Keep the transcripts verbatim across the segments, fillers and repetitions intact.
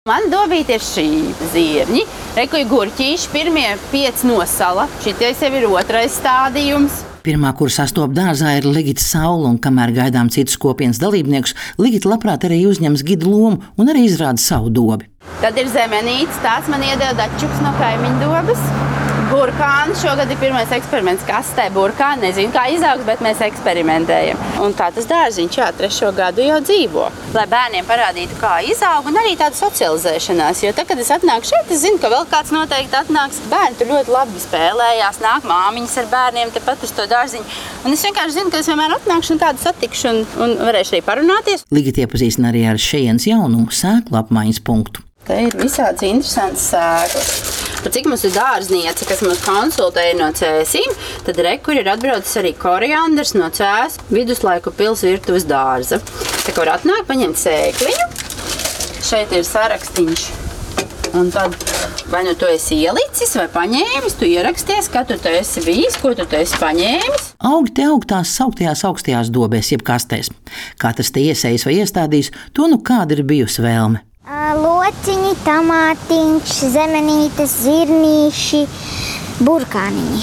Man dobīte ir šī zirņi, rekuji gurķīši, pirmie pieci nosala, šitais jau ir otrais stādījums. Pirmā, kur sastop dārzā, ir Ligita Saula, un kamēr gaidām citus kopienas dalībniekus, Ligita labprāt arī uzņems gidu lomu un arī izrāda savu dobi. Tad ir zemenītis, tāds man iedeva dačuks no kaimiņu dobas. Burkāni, šogad ir pirmais eksperiments kastē burkāni, nezinu, kā izaugs, bet mēs eksperimentējam. Un tā tas dārziņš, jā, trešo gadu jau dzīvo. Lai bērniem parādītu, kā izaug, un arī tāda socializēšanās, jo tad, kad es atnāku šeit, es zinu, ka vēl kāds noteikti atnāks. Bērni tur ļoti labi spēlējās, nāk māmiņas ar bērniem tepat uz to dārziņu. Un es vienkārši zinu, ka es vienmēr atnākšu un tādu satikšu un, un varēšu arī parunāties. Ligita iepazīstina arī ar šejienes jaunumu sēklu apmaiņas punktu. Te ir visāds interesants sēklas. Par cik mums ir dārzniece, kas mums konsultēja no Cēsīm, tad rekur ir atbraucis arī koriandrs no Cēs viduslaiku pils virtuves dārza. Te, kur atnāk, paņemt sēkliņu. Šeit ir sarakstiņš. Un tad vai nu tu esi ielicis vai paņēmis, tu ieraksties, ka tu te esi bijis, ko tu te esi paņēmis. Augi te aug tās sauktajās augstajās dobēs, jeb kastēs. Katrs te iesējis vai iestādījis, to nu kāda ir bijusi vēlme. Lociņi, tomātiņš, zemenītes, zirnīši, burkāniņi.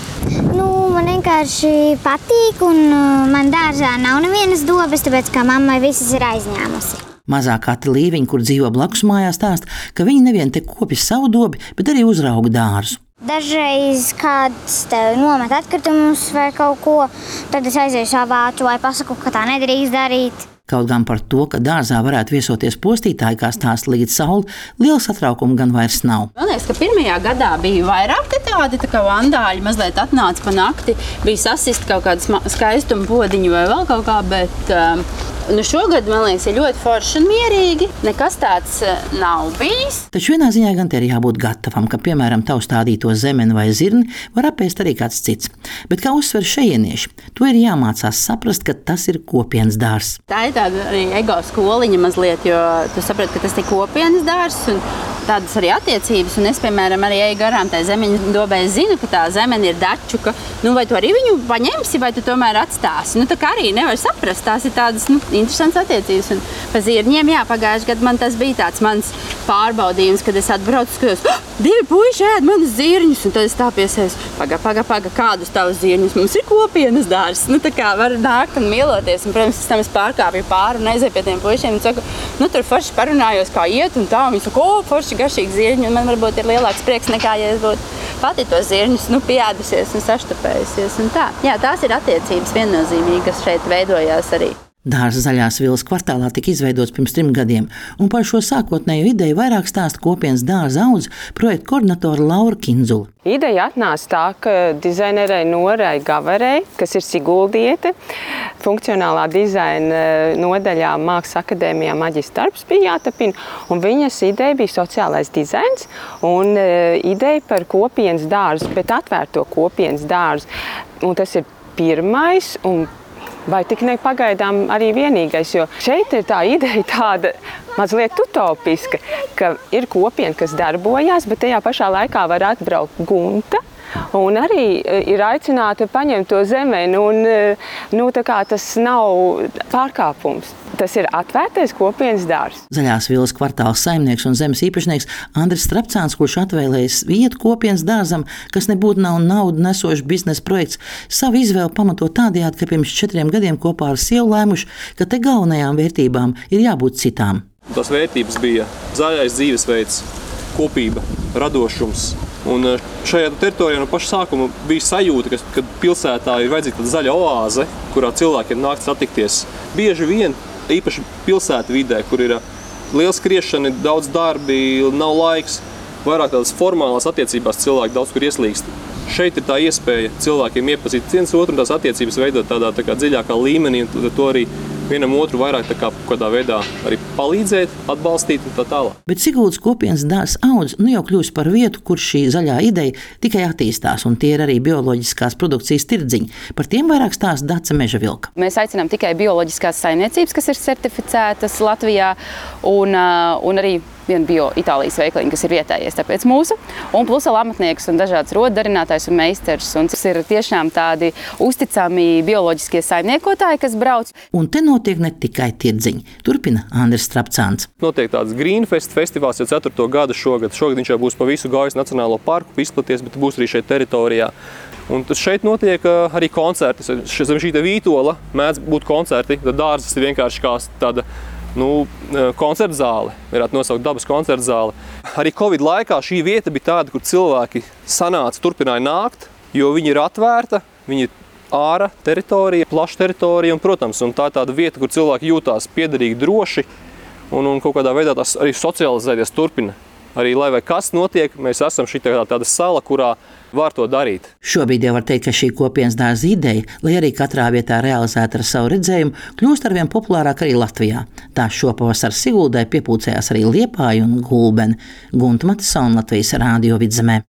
Nu, man vienkārši patīk, un man dārzā nav nevienas dobes, tāpēc kā mammai visas ir aizņēmusi. Mazā Kata Līviņa, kur dzīvo blakus mājās, stāsta, ka viņi nevien te kopja savu dobi, bet arī uzrauga dārzu. Dažreiz kāds tev nomet atkritumus vai kaut ko, tad es aizēju savācu vai pasaku, ka tā nedrīkst darīt. Kaut gan par to, ka dārzā varētu viesoties postītāji, kā stāsta Ligita Saula, liela satraukuma gan vairs nav. Man liekas, ka pirmajā gadā bija vairāk tādi, tā kā vandāļi mazliet atnāca pa nakti, bija sasist kaut kādu skaistumu podiņu vai vēl kaut kā, bet um, nu šogad, man liekas, ir ļoti forši un mierīgi. Nekas tāds nav bijis. Taču vienā ziņā gan te ir jābūt gatavam, ka, piemēram, tavu stādīto zemeni vai zirni var apēst arī kāds cits. Bet, kā uzsver šejienieši, to ir jāmācās saprast, ka tas ir kopienas dārzs. Tā ir tāda arī ego skoliņa mazliet, jo tu saprati, ka tas ir kopienas dārzs un tādas arī attiecības. Un es, piemēram, arī eju garām tai zemeņu dobē, zinu, ka tā zemene ir dačuka. Nu, vai tu arī viņu paņemsi, vai tu tomēr atstāsi? Nu, tā kā arī nevar saprast, tās ir tādas, nu, interesants attiecības. Un pa zirņiem, jā, pagājuši gadu man tas bija tāds mans pārbaudījums, kad es atbraucu, skatos, oh, divi puiši ēd manas zirņus, un tad es tā piesēs, paga, paga, paga, kādus tavus zirņus, mums ir kopienas dārzs. Nu, tā kā var nākt un mīloties, un, protams, tam es pārkāpju pāri un aizēju pie tiem puišiem un saku, nu, tur forši parunājos, kā iet, un tā, un viņi saka, o, forši garšīgi zirņi, un man varbūt ir lielāks prieks nekā, ja es būtu pati tos zirņus, nu, pieēdusies un saštapējusies, un tā. Jā, tās ir attiecības viennozīmīgi, kas šeit veidojās arī. Dārza Zaļās vilas kvartālā tika izveidots pirms trim gadiem, un par šo sākotnējo ideju vairāk stāsta kopienas dārza audze projekta koordinatore Laura Kindzula. Ideja atnāca tā, ka dizainerei Norai Gavarei, kas ir siguldiete, funkcionālā dizaina nodaļā Mākslas akadēmijā maģistra darbs bija jātapina, un viņas ideja bija sociālais dizains un ideja par kopienas dārzu, bet atvērto kopienas dārzu. Un tas ir pirmais un vai tik ne pagaidām arī vienīgais, jo šeit ir tā ideja tāda mazliet utopiska, ka ir kopiena, kas darbojās, bet tajā pašā laikā var atbraukt gunta un arī ir aicināta paņemt to zemeni, un nu, tā kā tas nav pārkāpums. Tas ir atvērtais kopienas dārzs. Zaļās vilas kvartāla saimnieks un zemes īpašnieks Andris Strapcāns, kurš atvēlējis vietu kopienas dārzam, kas nebūtu nav naudu nesošs biznesa projekts, savu izvēli pamato tādējādi, ka pirms četriem gadiem kopā ar sievu lēmuši, ka te galvenajām vērtībām ir jābūt citām. Tās vērtības bija zaļais dzīvesveids, kopība, radošums. Un šajā teritorijā no paša sākuma bija sajūta, ka pilsētā ir vajadzīga tāda zaļa oāze, kurā cilvēkiem nāk satikties. Bieži vien, īpaši pilsētu vidē, kur ir liela skriešana, daudz darbi, nav laiks, vairāk tādas formālās attiecībās cilvēki daudz kur ieslīgst. Šeit ir tā iespēja cilvēkiem iepazīt viens otru un tās attiecības veidot tādā tā kā dziļākā līmenī, un to arī vienam otru vairāk tā kā kādā veidā arī palīdzēt, atbalstīt un tā tālāk. Bet Siguldas kopienas dārzs audz nu jau kļūst par vietu, kur šī zaļā ideja tikai attīstās, un tie ir arī bioloģiskās produkcijas tirdziņi. Par tiem vairāk stāsta Dace Mežavilka. Mēs aicinām tikai bioloģiskās saimniecības, kas ir certificētas Latvijā, un, un arī vienu bio Itālijas veikaliņu, kas ir vietējais, tāpēc mūsu, un plus vēl amatnieks un dažādas rodarinātājs un meistars. Un tas ir tiešām tādi uzticami bioloģiskie saimniekotāji, kas brauc. Un te notiek ne tikai tirdziņi, turpina Andris Strapcāns. Notiek tāds Greenfest festivāls jau ceturto gadu šogad. Šogad viņš jau būs pa visu Gaujas Nacionālo parku izplaties, bet būs arī šeit teritorijā. Un šeit notiek arī koncerti. Zem šī vītola mēdz būt koncerti, tad dārzs ir vienkārši kā tāda nu, koncerta zāle, varētu nosaukt dabas koncerta zāle. Arī Covid laikā šī vieta bija tāda, kur cilvēki sanāca, turpināja nākt, jo viņi ir atvērta, viņi ir ārā teritorija, plaša teritorija, un, protams, un tā ir tāda vieta, kur cilvēki jūtās piederīgi droši, un, un kaut kādā veidā tas arī socializēties turpina. Arī, lai vai kas notiek, mēs esam šī tāda sala, kurā var to darīt. Šobrīd jau var teikt, ka šī kopienas dārza ideja, lai arī katrā vietā realizēta ar savu redzējumu, kļūst arvien populārāk arī Latvijā. Tā šopavasar Siguldē piepūcējās arī Liepāja un Gulbene. Gunta Matisona, Latvijas Rādio Vidzemē.